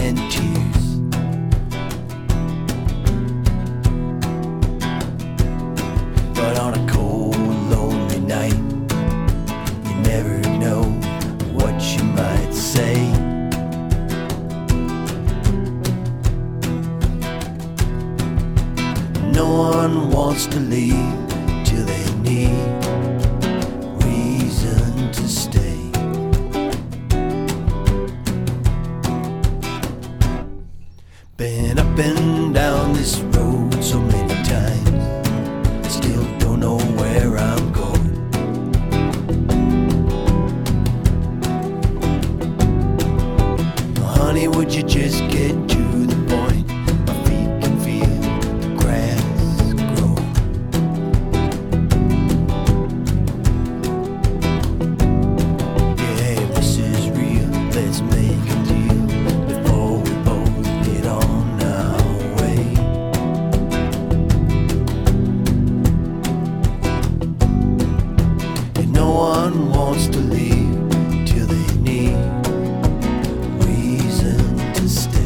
and tears. But on a cold, lonely night, you never know what you might say. No one wants to leave till they need reason to stay. Been up and down this road so many times, still don't know where I'm going. Honey, would you just get to the point? My feet can feel the grass grow. Yeah, if this is real, let's make a deal before we both get on our way. And no one wants to leave till they need reason to stay.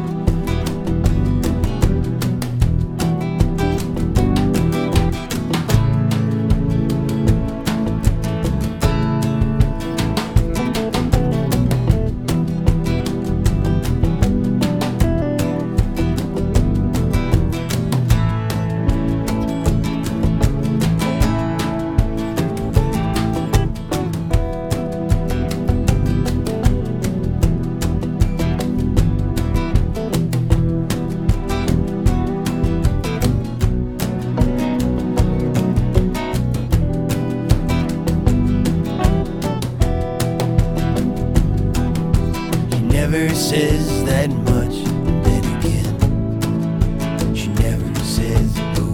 Never says that much, then again, she never says boo.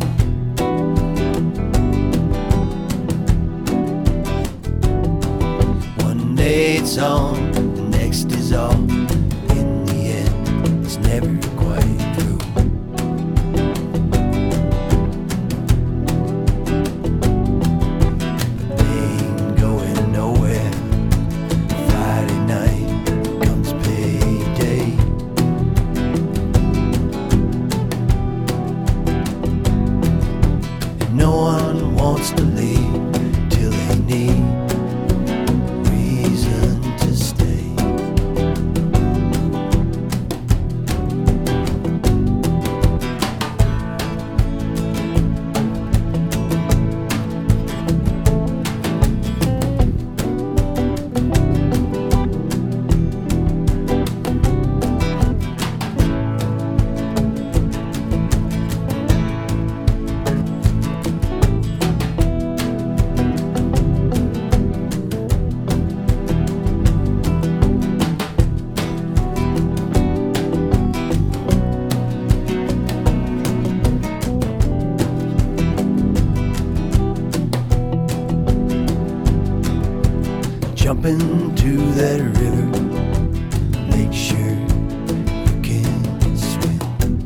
One day it's on, the next is off. In the end, it's never quite through. They ain't going nowhere. Friday night comes payday. And no one wants to leave till they need reason to stay. Jump into that river, make sure you can swim.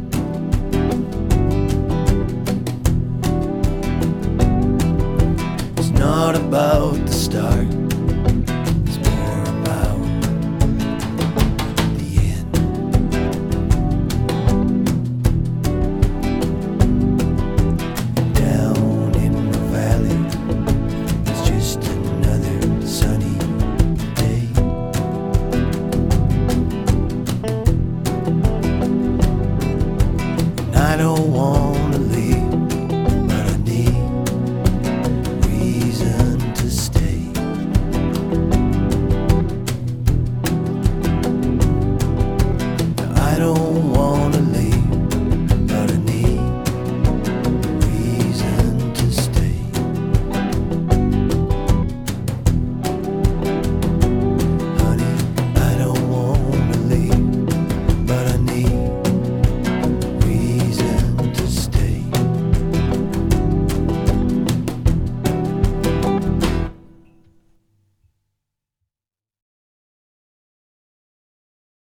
It's not about the start, it's more about the end. Down in the valley, it's just another sunny day. And I don't wanna leave, but I need reason to stay. I don't wanna